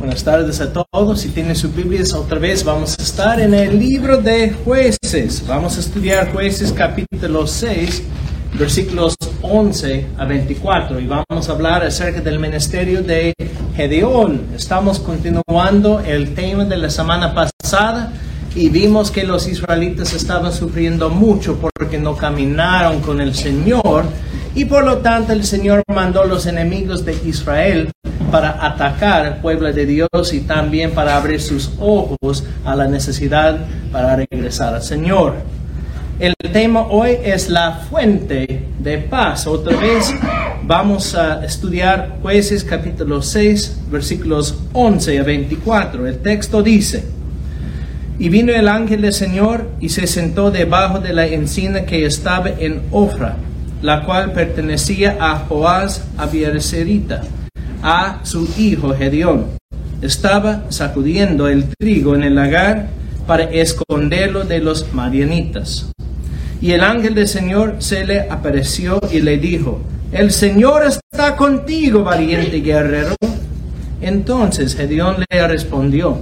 Buenas tardes a todos. Si tienen sus Biblias, otra vez vamos a estar en el libro de Jueces. Vamos a estudiar Jueces capítulo 6, versículos 11 a 24. Y vamos a hablar acerca del ministerio de Gedeón. Estamos continuando el tema de la semana pasada y vimos que los israelitas estaban sufriendo mucho porque no caminaron con el Señor. Y por lo tanto el Señor mandó a los enemigos de Israel para atacar al pueblo de Dios y también para abrir sus ojos a la necesidad para regresar al Señor. El tema hoy es la fuente de paz. Otra vez vamos a estudiar Jueces capítulo 6, versículos 11 a 24. El texto dice: Y vino el ángel del Señor y se sentó debajo de la encina que estaba en Ofra, la cual pertenecía a Joás Abiezerita, a su hijo Gedeón. Estaba sacudiendo el trigo en el lagar para esconderlo de los madianitas. Y el ángel del Señor se le apareció y le dijo: El Señor está contigo, valiente guerrero. Entonces Gedeón le respondió: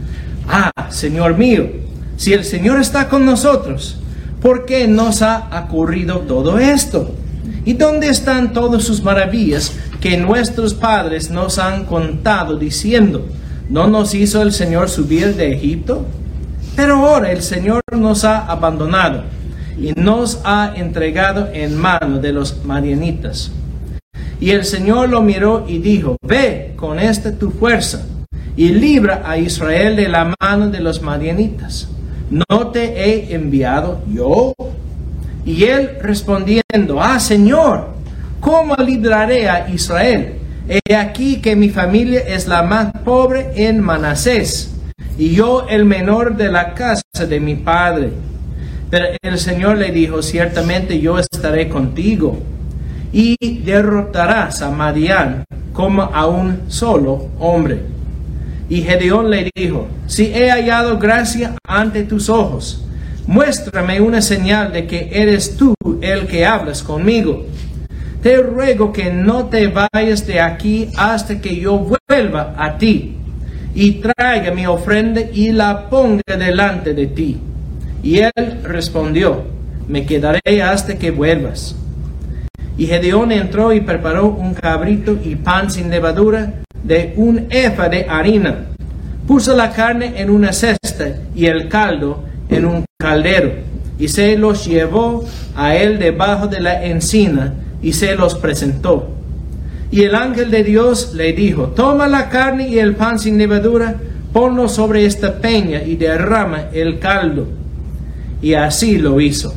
Señor mío, si el Señor está con nosotros, ¿por qué nos ha ocurrido todo esto? ¿Y dónde están todas sus maravillas que nuestros padres nos han contado diciendo: ¿No nos hizo el Señor subir de Egipto? Pero ahora el Señor nos ha abandonado y nos ha entregado en mano de los madianitas. Y el Señor lo miró y dijo: Ve con esta tu fuerza y libra a Israel de la mano de los madianitas. ¿No te he enviado yo? Y él respondiendo: Señor, ¿cómo libraré a Israel? He aquí que mi familia es la más pobre en Manasés, y yo el menor de la casa de mi padre. Pero el Señor le dijo: Ciertamente yo estaré contigo, y derrotarás a Madián como a un solo hombre. Y Gedeón le dijo: Si he hallado gracia ante tus ojos, muéstrame una señal de que eres tú el que hablas conmigo. Te ruego que no te vayas de aquí hasta que yo vuelva a ti y traiga mi ofrenda y la ponga delante de ti. Y él respondió: Me quedaré hasta que vuelvas. Y Gedeón entró y preparó un cabrito y pan sin levadura de un efa de harina. Puso la carne en una cesta y el caldo en un caldero, y se los llevó a él debajo de la encina y se los presentó. Y el ángel de Dios le dijo: Toma la carne y el pan sin levadura, ponlo sobre esta peña y derrama el caldo. Y así lo hizo.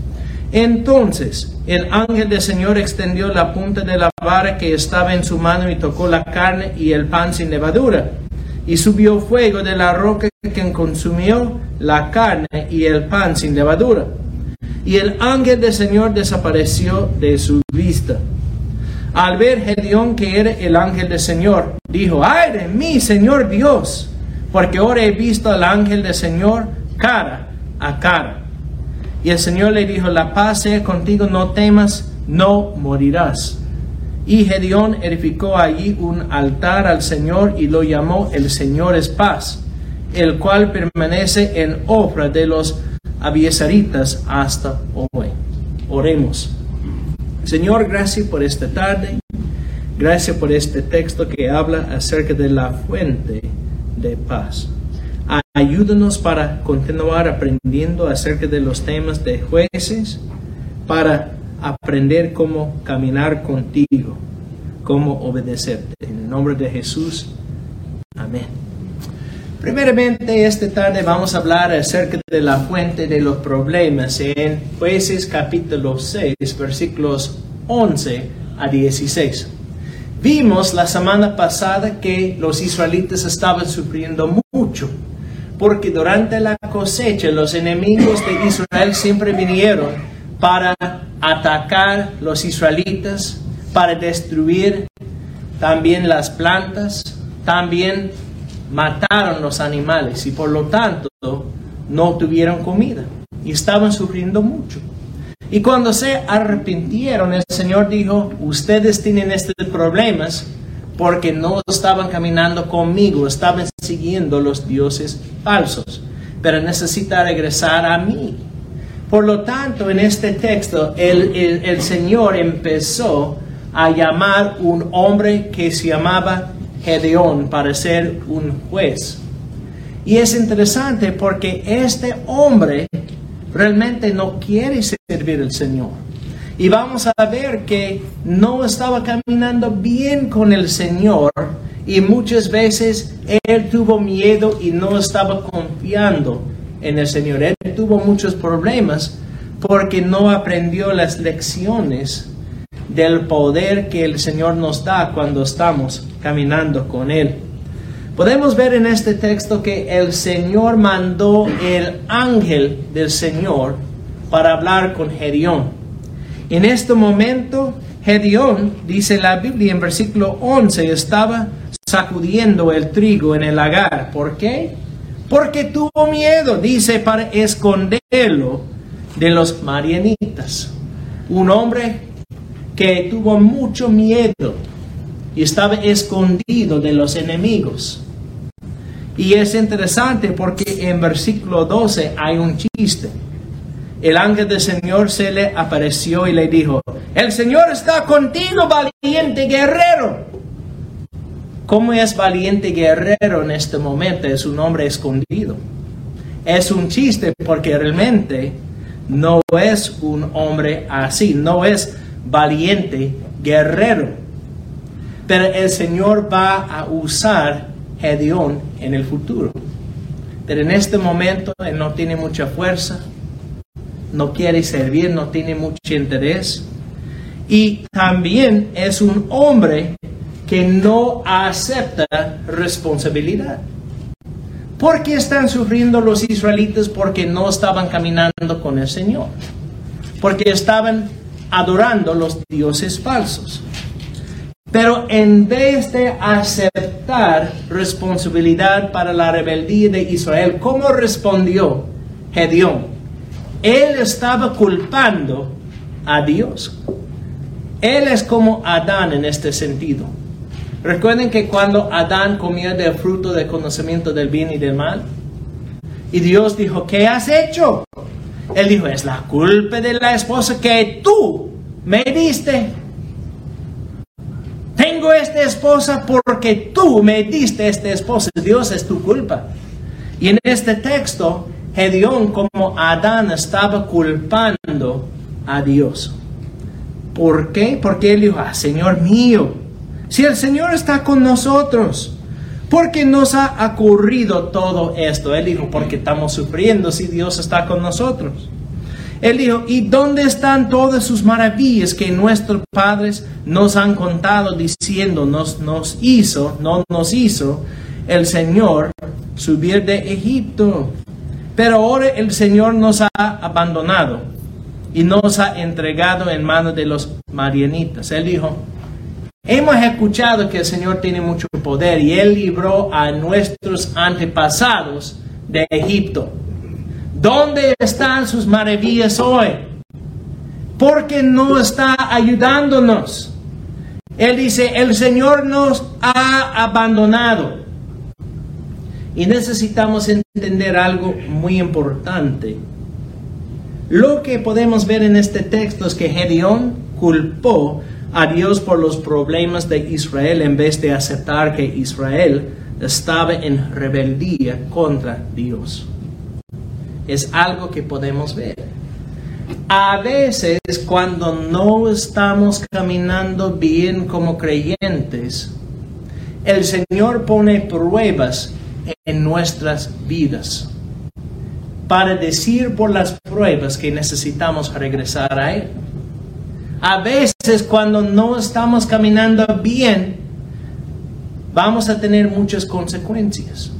Entonces el ángel del Señor extendió la punta de la vara que estaba en su mano y tocó la carne y el pan sin levadura. Y subió fuego de la roca que consumió la carne y el pan sin levadura. Y el ángel del Señor desapareció de su vista. Al ver Gedeón que era el ángel del Señor, dijo: ¡Ay de mí, Señor Dios! Porque ahora he visto al ángel del Señor cara a cara. Y el Señor le dijo: La paz sea contigo, no temas, no morirás. Y Gedeón edificó allí un altar al Señor y lo llamó: El Señor es paz, el cual permanece en Ofra de los Abiezeritas hasta hoy. Oremos. Señor, gracias por esta tarde. Gracias por este texto que habla acerca de la fuente de paz. Ayúdanos para continuar aprendiendo acerca de los temas de Jueces, para aprender cómo caminar contigo, cómo obedecerte. En el nombre de Jesús, amén. Primeramente, esta tarde vamos a hablar acerca de la fuente de los problemas en Jueces capítulo 6, versículos 11 a 16. Vimos la semana pasada que los israelitas estaban sufriendo mucho, porque durante la cosecha los enemigos de Israel siempre vinieron para atacar los israelitas, para destruir también las plantas, también mataron los animales y por lo tanto no tuvieron comida y estaban sufriendo mucho. Y cuando se arrepintieron, el Señor dijo: ustedes tienen estos problemas porque no estaban caminando conmigo, estaban siguiendo los dioses falsos, pero necesita regresar a mí. Por lo tanto, en este texto, el Señor empezó a llamar un hombre que se llamaba Gedeón para ser un juez. Y es interesante porque este hombre realmente no quiere servir al Señor. Y vamos a ver que no estaba caminando bien con el Señor y muchas veces él tuvo miedo y no estaba confiando en el Señor. Él tuvo muchos problemas porque no aprendió las lecciones del poder que el Señor nos da cuando estamos caminando con Él. Podemos ver en este texto que el Señor mandó el ángel del Señor para hablar con Gedeón. En este momento, Gedeón, dice la Biblia en versículo 11, estaba sacudiendo el trigo en el lagar. ¿Por qué? Porque tuvo miedo, dice, para esconderlo de los madianitas. Un hombre que tuvo mucho miedo y estaba escondido de los enemigos. Y es interesante porque en versículo 12 hay un chiste. El ángel del Señor se le apareció y le dijo: el Señor está contigo, valiente guerrero. ¿Cómo es valiente guerrero en este momento? Es un hombre escondido. Es un chiste porque realmente no es un hombre así, no es valiente guerrero. Pero el Señor va a usar Gedeón en el futuro. Pero en este momento él no tiene mucha fuerza, no quiere servir, no tiene mucho interés. Y también es un hombre que no acepta responsabilidad. ¿Por qué están sufriendo los israelitas? Porque no estaban caminando con el Señor. Porque estaban adorando los dioses falsos. Pero en vez de aceptar responsabilidad para la rebeldía de Israel, ¿cómo respondió Gedeón? Él estaba culpando a Dios. Él es como Adán en este sentido. Recuerden que cuando Adán comió del fruto del conocimiento del bien y del mal, y Dios dijo: ¿qué has hecho? Él dijo: es la culpa de la esposa que tú me diste. Tengo esta esposa porque tú me diste esta esposa. Dios, es tu culpa. Y en este texto, Gedeón como Adán estaba culpando a Dios. ¿Por qué? Porque él dijo: Señor mío, si el Señor está con nosotros, ¿por qué nos ha ocurrido todo esto? Él dijo: porque estamos sufriendo si Dios está con nosotros. Él dijo: ¿y dónde están todas sus maravillas que nuestros padres nos han contado diciendo no nos hizo el Señor subir de Egipto? Pero ahora el Señor nos ha abandonado y nos ha entregado en manos de los madianitas. Él dijo: hemos escuchado que el Señor tiene mucho poder y Él libró a nuestros antepasados de Egipto. ¿Dónde están sus maravillas hoy? ¿Por qué no está ayudándonos? Él dice: el Señor nos ha abandonado. Y necesitamos entender algo muy importante. Lo que podemos ver en este texto es que Gedeón culpó a Dios por los problemas de Israel en vez de aceptar que Israel estaba en rebeldía contra Dios. Es algo que podemos ver. A veces, cuando no estamos caminando bien como creyentes, el Señor pone pruebas en nuestras vidas para decir por las pruebas que necesitamos regresar a Él. A veces, cuando no estamos caminando bien, vamos a tener muchas consecuencias.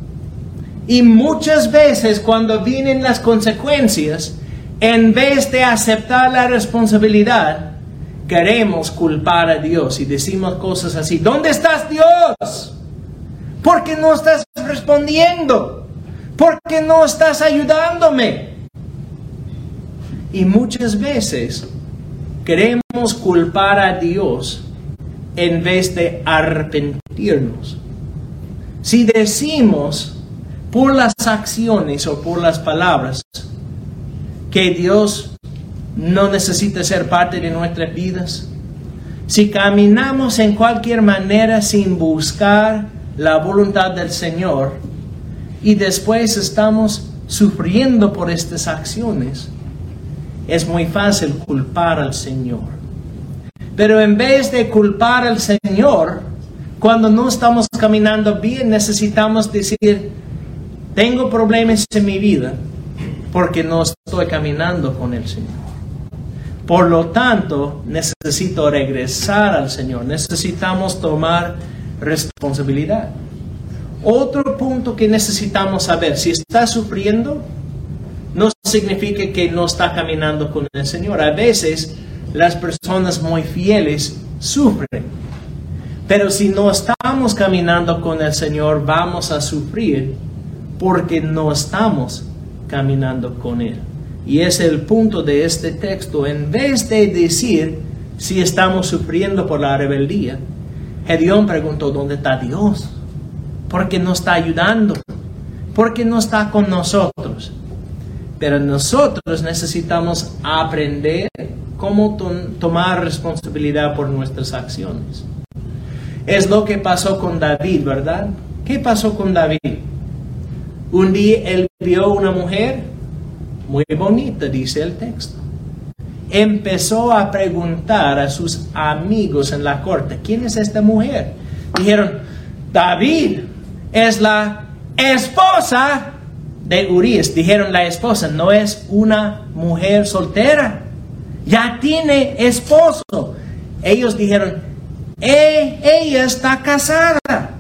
Y muchas veces, cuando vienen las consecuencias, en vez de aceptar la responsabilidad, queremos culpar a Dios y decimos cosas así: ¿dónde estás, Dios? ¿Por qué no estás respondiendo? ¿Por qué no estás ayudándome? Y muchas veces queremos culpar a Dios en vez de arrepentirnos. Si decimos por las acciones o por las palabras que Dios no necesita ser parte de nuestras vidas, si caminamos en cualquier manera sin buscar la voluntad del Señor y después estamos sufriendo por estas acciones, es muy fácil culpar al Señor. Pero en vez de culpar al Señor, cuando no estamos caminando bien, necesitamos decir, tengo problemas en mi vida porque no estoy caminando con el Señor. Por lo tanto, necesito regresar al Señor. Necesitamos tomar responsabilidad. Otro punto que necesitamos saber, si está sufriendo, no significa que no está caminando con el Señor. A veces, las personas muy fieles sufren. Pero si no estamos caminando con el Señor, vamos a sufrir porque no estamos caminando con Él. Y es el punto de este texto. En vez de decir si estamos sufriendo por la rebeldía, Gedeón preguntó, ¿dónde está Dios? ¿Por qué no está ayudando? ¿Por qué no está con nosotros? Pero nosotros necesitamos aprender cómo tomar responsabilidad por nuestras acciones. Es lo que pasó con David, ¿verdad? ¿Qué pasó con David? Un día él vio una mujer muy bonita, dice el texto. Empezó a preguntar a sus amigos en la corte, ¿quién es esta mujer? Dijeron, David es la esposa de Urías. Dijeron, la esposa no es una mujer soltera, ya tiene esposo. Ellos dijeron, ella está casada.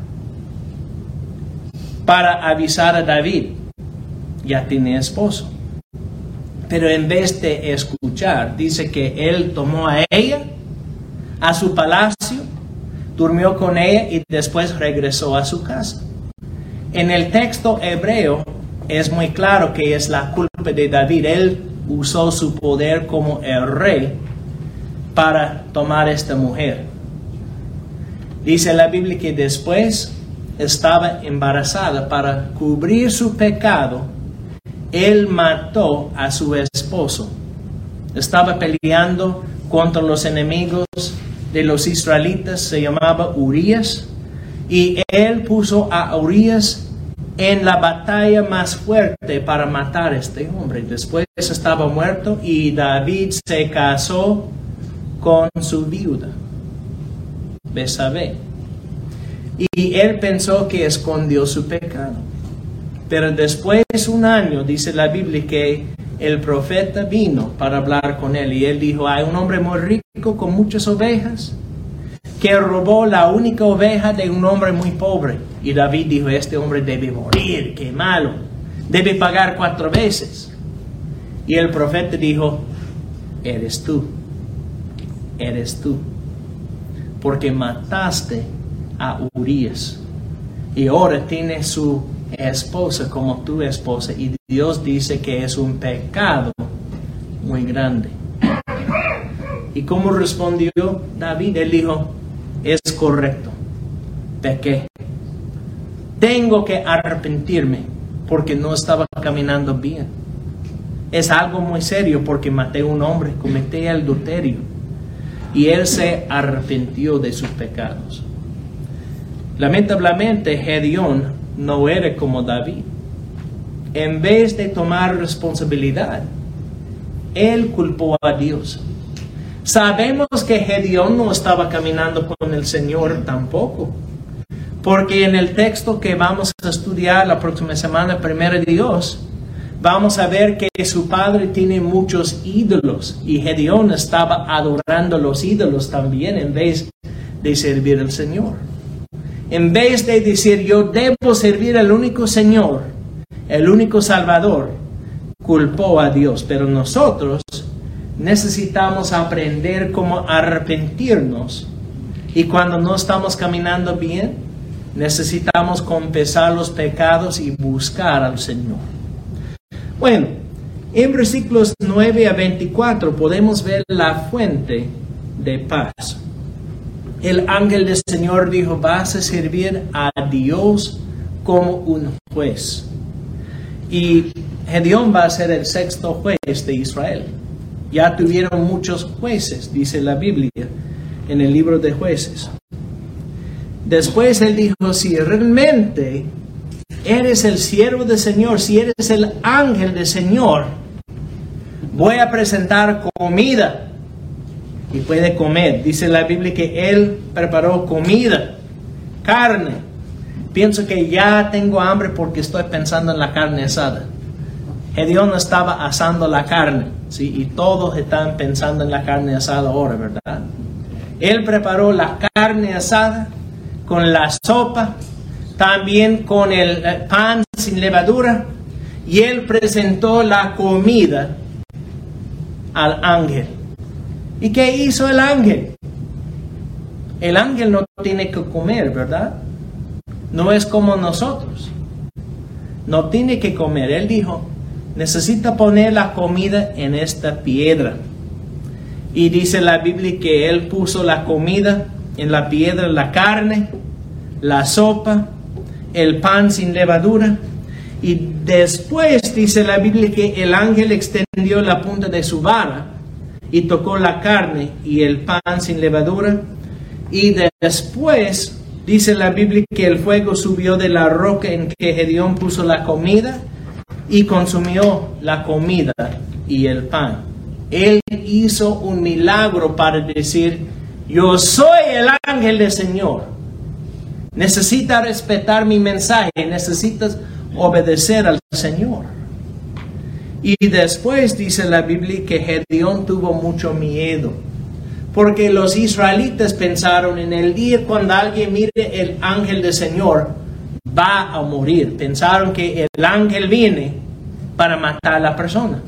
Para avisar a David, ya tiene esposo. Pero en vez de escuchar, dice que él tomó a ella a su palacio, durmió con ella y después regresó a su casa. En el texto hebreo es muy claro que es la culpa de David. Él usó su poder como el rey para tomar esta mujer. Dice la Biblia que después estaba embarazada. Para cubrir su pecado, él mató a su esposo. Estaba peleando contra los enemigos de los israelitas, se llamaba Urías, y él puso a Urías en la batalla más fuerte para matar a este hombre. Después estaba muerto y David se casó con su viuda, Betsabé. Y él pensó que escondió su pecado. Pero después de un año, dice la Biblia, que el profeta vino para hablar con él. Y él dijo, hay un hombre muy rico con muchas ovejas que robó la única oveja de un hombre muy pobre. Y David dijo, este hombre debe morir, qué malo. Debe pagar 4 veces. Y el profeta dijo, eres tú. Porque mataste a Urías. Y ahora tiene su esposa como tu esposa. Y Dios dice que es un pecado muy grande. ¿Y cómo respondió David? Él dijo, es correcto, pequé. Tengo que arrepentirme porque no estaba caminando bien. Es algo muy serio porque maté a un hombre, cometí adulterio. Y él se arrepintió de sus pecados. Lamentablemente, Gedeón no era como David. En vez de tomar responsabilidad, él culpó a Dios. Sabemos que Gedeón no estaba caminando con el Señor tampoco. Porque en el texto que vamos a estudiar la próxima semana, primero Dios, vamos a ver que su padre tiene muchos ídolos. Y Gedeón estaba adorando los ídolos también en vez de servir al Señor. En vez de decir, yo debo servir al único Señor, el único Salvador, culpó a Dios. Pero nosotros necesitamos aprender cómo arrepentirnos. Y cuando no estamos caminando bien, necesitamos confesar los pecados y buscar al Señor. Bueno, en versículos 9 a 24 podemos ver la fuente de paz. el ángel del Señor dijo, vas a servir a Dios como un juez. Y Gedeón va a ser el sexto juez de Israel. Ya tuvieron muchos jueces, dice la Biblia, en el libro de Jueces. Después él dijo, si realmente eres el siervo del Señor, si eres el ángel del Señor, voy a presentar comida y puede comer. Dice la Biblia que él preparó comida, carne. Pienso que ya tengo hambre porque estoy pensando en la carne asada. Gedeón estaba asando la carne, ¿sí? Y todos están pensando en la carne asada ahora, ¿verdad? Él preparó la carne asada con la sopa, también con el pan sin levadura, y él presentó la comida al ángel. ¿Y qué hizo el ángel? El ángel no tiene que comer, ¿verdad? No es como nosotros. No tiene que comer. Él dijo, necesita poner la comida en esta piedra. Y dice la Biblia que él puso la comida en la piedra, la carne, la sopa, el pan sin levadura. Y después dice la Biblia que el ángel extendió la punta de su vara y tocó la carne y el pan sin levadura. Y después dice la Biblia que el fuego subió de la roca en que Gedeón puso la comida y consumió la comida y el pan. Él hizo un milagro para decir, yo soy el ángel del Señor. Necesitas respetar mi mensaje, necesitas obedecer al Señor. Y después dice la Biblia que Gedeón tuvo mucho miedo, porque los israelitas pensaron en el día cuando alguien mire el ángel del Señor, va a morir. Pensaron que el ángel viene para matar a la persona.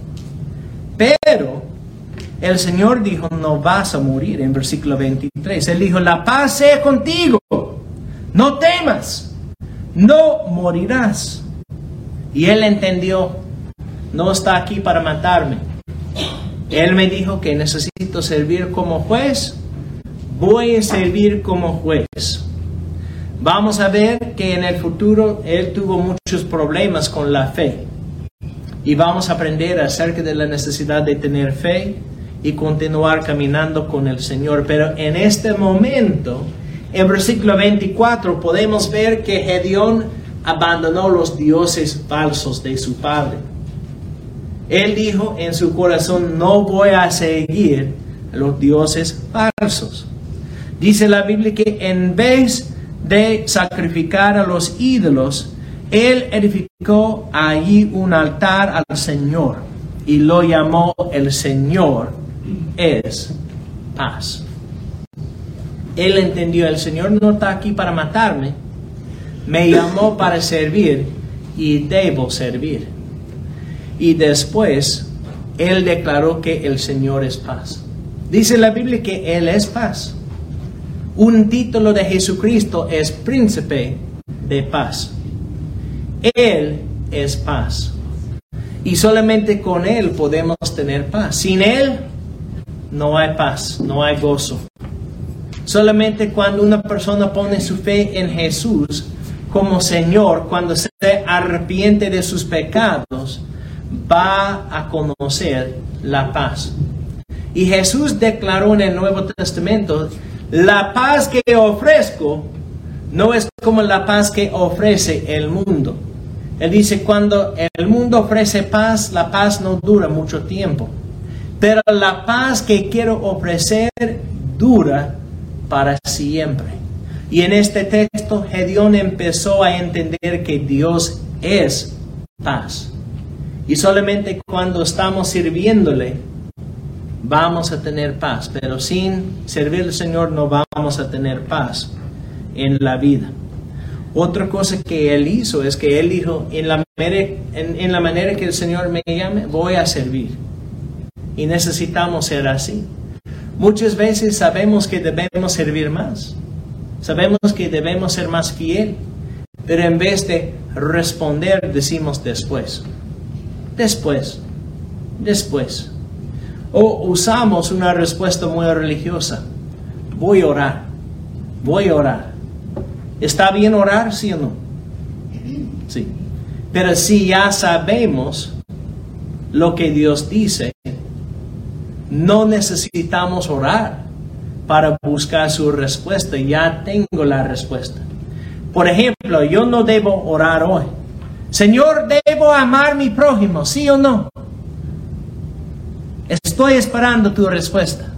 Pero el Señor dijo, no vas a morir, en versículo 23. Él dijo, la paz sea contigo, no temas, no morirás. Y él entendió, no está aquí para matarme. Él me dijo que necesito servir como juez, voy a servir como juez. Vamos a ver que en el futuro él tuvo muchos problemas con la fe. Y vamos a aprender acerca de la necesidad de tener fe y continuar caminando con el Señor. Pero en este momento, en versículo 24, podemos ver que Gedeón abandonó los dioses falsos de su padre. Él dijo en su corazón, no voy a seguir los dioses falsos. Dice la Biblia que en vez de sacrificar a los ídolos, él edificó allí un altar al Señor y lo llamó el Señor es paz. Él entendió, el Señor no está aquí para matarme, me llamó para servir y debo servir. Y después, él declaró que el Señor es paz. Dice la Biblia que Él es paz. Un título de Jesucristo es príncipe de paz. Él es paz. Y solamente con Él podemos tener paz. Sin Él no hay paz, no hay gozo. Solamente cuando una persona pone su fe en Jesús como Señor, cuando se arrepiente de sus pecados, va a conocer la paz. Y Jesús declaró en el Nuevo Testamento, la paz que ofrezco no es como la paz que ofrece el mundo. Él dice, cuando el mundo ofrece paz, la paz no dura mucho tiempo. Pero la paz que quiero ofrecer dura para siempre. Y en este texto, Gedeón empezó a entender que Dios es paz. Y solamente cuando estamos sirviéndole, vamos a tener paz. Pero sin servir al Señor no vamos a tener paz en la vida. Otra cosa que él hizo es que él dijo, en la manera que el Señor me llame, voy a servir. Y necesitamos ser así. Muchas veces sabemos que debemos servir más. Sabemos que debemos ser más fiel. Pero en vez de responder, decimos después. Después. O usamos una respuesta muy religiosa. Voy a orar. voy a orar. ¿Está bien orar, sí o no? Sí. Pero si ya sabemos lo que Dios dice, no necesitamos orar para buscar su respuesta. Ya tengo la respuesta. Por ejemplo, yo no debo orar hoy. Señor, ¿debo amar a mi prójimo? ¿Sí o no? Estoy esperando tu respuesta.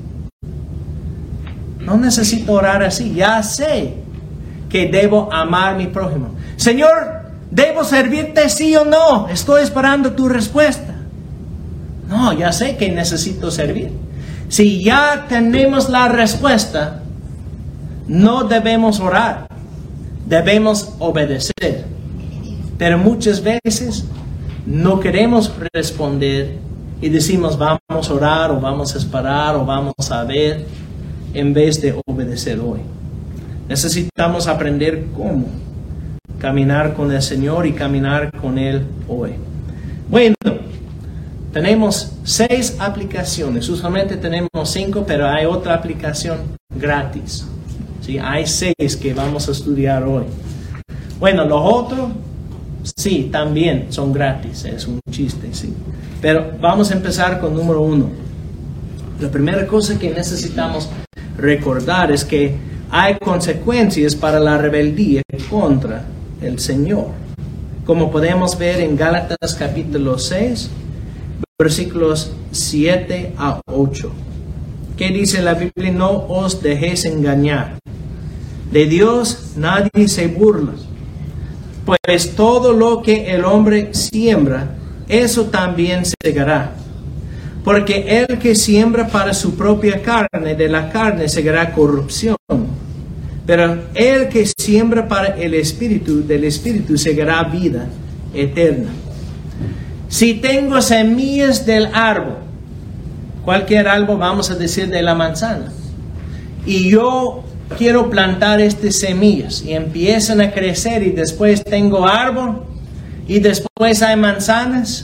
No necesito orar así. Ya sé que debo amar a mi prójimo. Señor, ¿debo servirte? ¿Sí o no? Estoy esperando tu respuesta. No, ya sé que necesito servir. Si ya tenemos la respuesta, no debemos orar. Debemos obedecer. Pero muchas veces no queremos responder y decimos vamos a orar o vamos a esperar o vamos a ver en vez de obedecer hoy. Necesitamos aprender cómo caminar con el Señor y caminar con Él hoy. Bueno, tenemos 6 aplicaciones. Usualmente tenemos 5, pero hay otra aplicación gratis. ¿Sí? Hay 6 que vamos a estudiar hoy. Bueno, los otros, sí, también son gratis. Es un chiste, sí. Pero vamos a empezar con número 1. La primera cosa que necesitamos recordar es que hay consecuencias para la rebeldía contra el Señor. Como podemos ver en Gálatas capítulo 6, versículos 7 a 8. ¿Qué dice la Biblia? No os dejéis engañar. De Dios nadie se burla. Pues todo lo que el hombre siembra, eso también segará. Porque el que siembra para su propia carne, de la carne segará corrupción. Pero el que siembra para el Espíritu, del Espíritu segará vida eterna. Si tengo semillas del árbol, cualquier árbol, vamos a decir de la manzana, y yo quiero plantar estas semillas y empiezan a crecer y después tengo árbol y después hay manzanas,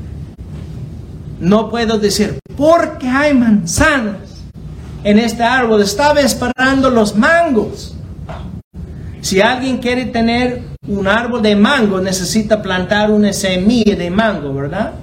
no puedo decir, ¿por qué hay manzanas en este árbol? Estaba esperando los mangos. Si alguien quiere tener un árbol de mango, necesita plantar una semilla de mango, ¿verdad?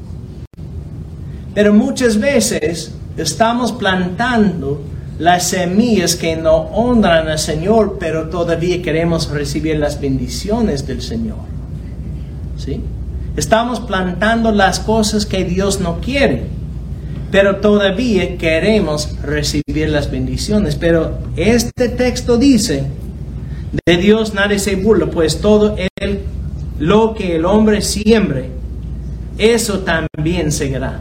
Pero muchas veces estamos plantando las semillas que no honran al Señor, pero todavía queremos recibir las bendiciones del Señor. ¿Sí? Estamos plantando las cosas que Dios no quiere, pero todavía queremos recibir las bendiciones. Pero este texto dice, de Dios nadie se burla, pues todo lo que el hombre siembre, eso también segará.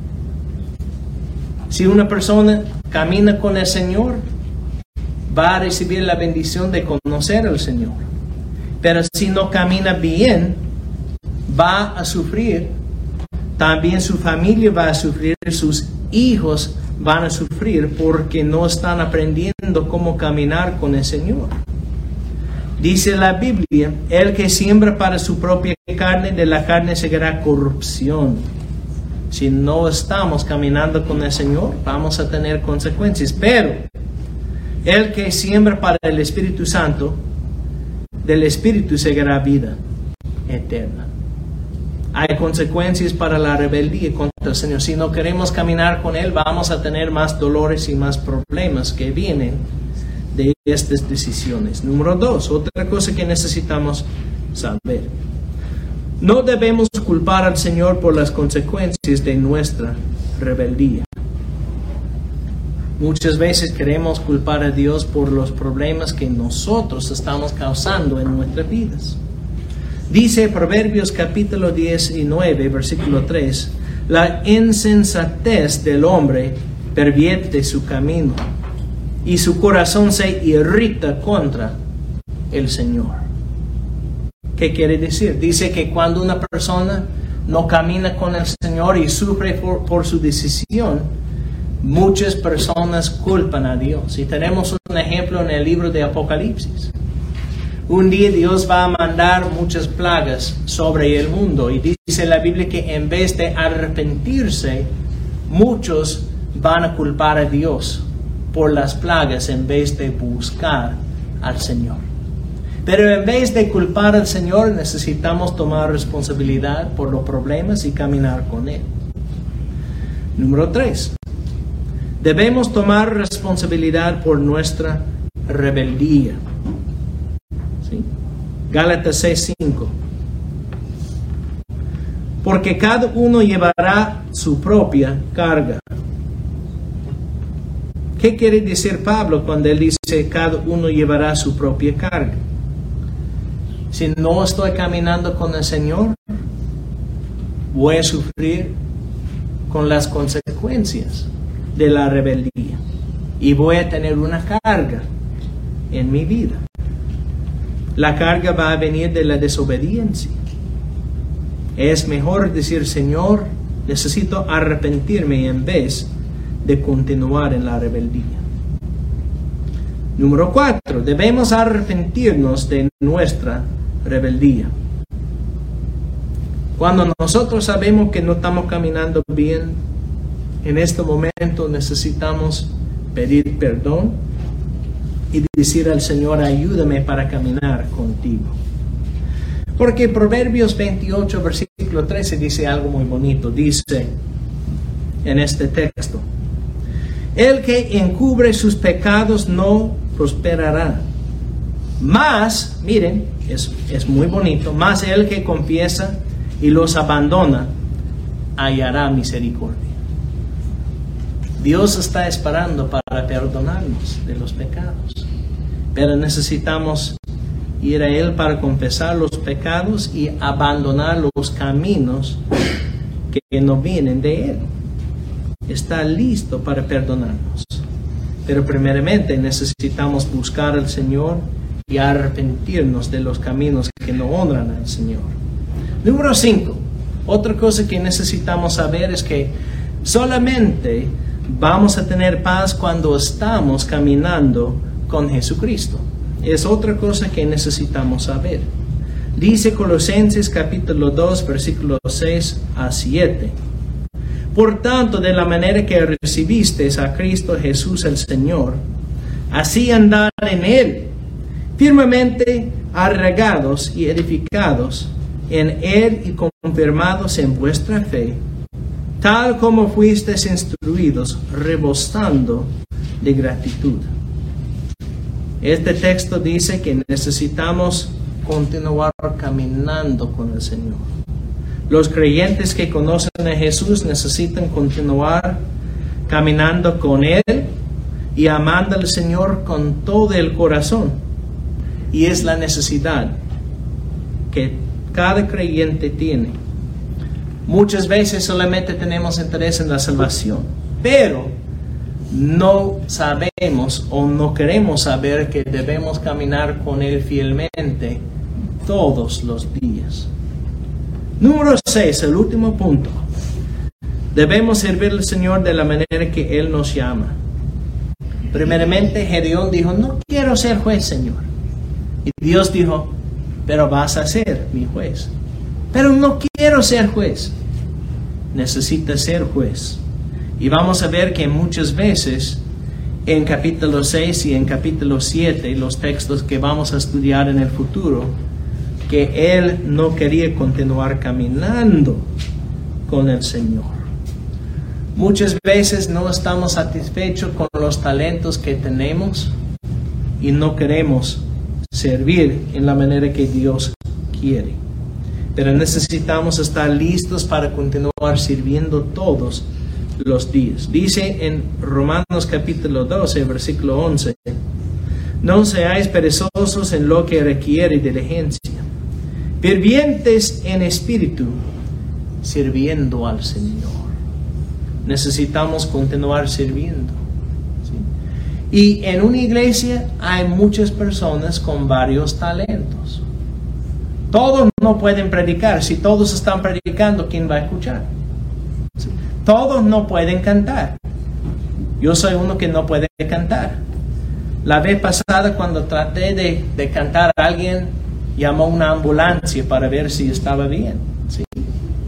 Si una persona camina con el Señor, va a recibir la bendición de conocer al Señor. Pero si no camina bien, va a sufrir. También su familia va a sufrir, sus hijos van a sufrir porque no están aprendiendo cómo caminar con el Señor. Dice la Biblia, el que siembra para su propia carne, de la carne segará corrupción. Si no estamos caminando con el Señor, vamos a tener consecuencias. Pero el que siembra para el Espíritu Santo, del Espíritu segará vida eterna. Hay consecuencias para la rebeldía contra el Señor. Si no queremos caminar con Él, vamos a tener más dolores y más problemas que vienen de estas decisiones. Número 2, otra cosa que necesitamos saber. No debemos culpar al Señor por las consecuencias de nuestra rebeldía. Muchas veces queremos culpar a Dios por los problemas que nosotros estamos causando en nuestras vidas. Dice Proverbios capítulo 19, versículo 3, la insensatez del hombre pervierte su camino y su corazón se irrita contra el Señor. ¿Qué quiere decir? Dice que cuando una persona no camina con el Señor y sufre por su decisión, muchas personas culpan a Dios. Y tenemos un ejemplo en el libro de Apocalipsis. Un día Dios va a mandar muchas plagas sobre el mundo. Y dice la Biblia que en vez de arrepentirse, muchos van a culpar a Dios por las plagas en vez de buscar al Señor. Pero en vez de culpar al Señor, necesitamos tomar responsabilidad por los problemas y caminar con Él. Número 3. Debemos tomar responsabilidad por nuestra rebeldía. ¿Sí? Gálatas 6:5. Porque cada uno llevará su propia carga. ¿Qué quiere decir Pablo cuando él dice cada uno llevará su propia carga? Si no estoy caminando con el Señor, voy a sufrir con las consecuencias de la rebeldía y voy a tener una carga en mi vida. La carga va a venir de la desobediencia. Es mejor decir, Señor, necesito arrepentirme en vez de continuar en la rebeldía. Número 4. Debemos arrepentirnos de nuestra rebeldía. Cuando nosotros sabemos que no estamos caminando bien, en este momento necesitamos pedir perdón y decir al Señor, ayúdame para caminar contigo. Porque Proverbios 28, versículo 13 dice algo muy bonito. Dice en este texto, el que encubre sus pecados no prosperará. Mas, miren, es muy bonito, mas el que confiesa y los abandona, hallará misericordia. Dios está esperando para perdonarnos de los pecados, pero necesitamos ir a Él para confesar los pecados y abandonar los caminos que no vienen de Él. Está listo para perdonarnos, pero primeramente necesitamos buscar al Señor y arrepentirnos de los caminos que no honran al Señor. Número 5. Otra cosa que necesitamos saber es que solamente vamos a tener paz cuando estamos caminando con Jesucristo. Es otra cosa que necesitamos saber. Dice Colosenses capítulo 2, versículos 6 a 7. Por tanto, de la manera que recibisteis a Cristo Jesús el Señor, así andad en Él, firmemente arraigados y edificados en Él y confirmados en vuestra fe, tal como fuisteis instruidos, rebosando de gratitud. Este texto dice que necesitamos continuar caminando con el Señor. Los creyentes que conocen a Jesús necesitan continuar caminando con Él y amando al Señor con todo el corazón. Y es la necesidad que cada creyente tiene. Muchas veces solamente tenemos interés en la salvación, pero no sabemos o no queremos saber que debemos caminar con Él fielmente todos los días. Número 6, el último punto. Debemos servir al Señor de la manera que Él nos llama. Primeramente, Gedeón dijo, no quiero ser juez, Señor. Y Dios dijo, pero vas a ser mi juez. Pero no quiero ser juez. Necesitas ser juez. Y vamos a ver que muchas veces en capítulo 6 y en capítulo 7, los textos que vamos a estudiar en el futuro, que él no quería continuar caminando con el Señor. Muchas veces no estamos satisfechos con los talentos que tenemos y no queremos servir en la manera que Dios quiere. Pero necesitamos estar listos para continuar sirviendo todos los días. Dice en Romanos capítulo 12, versículo 11, no seáis perezosos en lo que requiere diligencia, fervientes en espíritu, sirviendo al Señor. Necesitamos continuar sirviendo. ¿Sí? Y en una iglesia hay muchas personas con varios talentos. Todos no pueden predicar. Si todos están predicando, ¿quién va a escuchar? ¿Sí? Todos no pueden cantar. Yo soy uno que no puede cantar. La vez pasada, cuando traté de cantar, alguien llamó a una ambulancia para ver si estaba bien. ¿Sí?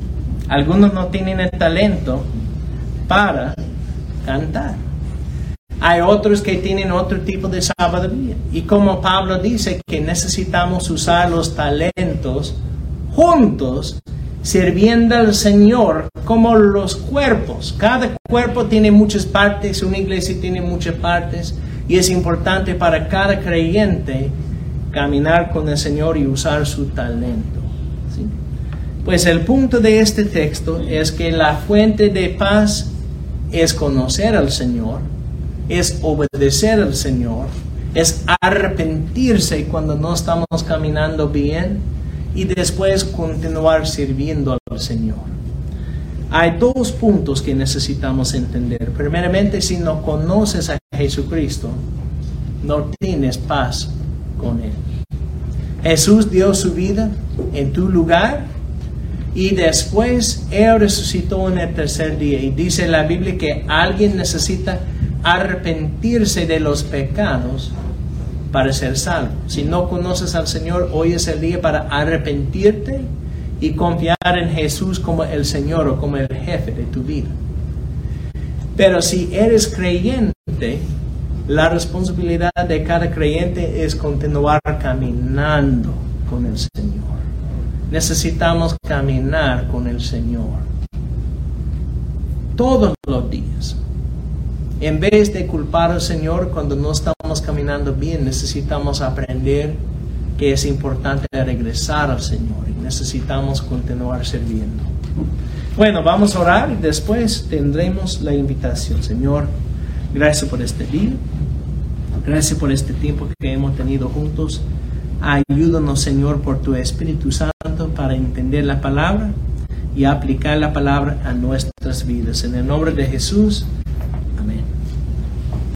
Algunos no tienen el talento para cantar. Hay otros que tienen otro tipo de sabiduría. Y como Pablo dice que necesitamos usar los talentos juntos, sirviendo al Señor como los cuerpos. Cada cuerpo tiene muchas partes, una iglesia tiene muchas partes, y es importante para cada creyente caminar con el Señor y usar su talento. ¿Sí? Pues el punto de este texto es que la fuente de paz es conocer al Señor, es obedecer al Señor, es arrepentirse cuando no estamos caminando bien y después continuar sirviendo al Señor. Hay dos puntos que necesitamos entender. Primeramente, si no conoces a Jesucristo, no tienes paz con Él. Jesús dio su vida en tu lugar y después Él resucitó en el tercer día. Y dice la Biblia que alguien necesita arrepentirse de los pecados para ser salvo. Si no conoces al Señor, hoy es el día para arrepentirte y confiar en Jesús como el Señor o como el jefe de tu vida. Pero si eres creyente, la responsabilidad de cada creyente es continuar caminando con el Señor. Necesitamos caminar con el Señor todos los días. En vez de culpar al Señor cuando no estamos caminando bien, necesitamos aprender que es importante regresar al Señor y necesitamos continuar sirviendo. Bueno, vamos a orar y después tendremos la invitación. Señor, gracias por este día. Gracias por este tiempo que hemos tenido juntos. Ayúdanos, Señor, por tu Espíritu Santo para entender la palabra y aplicar la palabra a nuestras vidas. En el nombre de Jesús.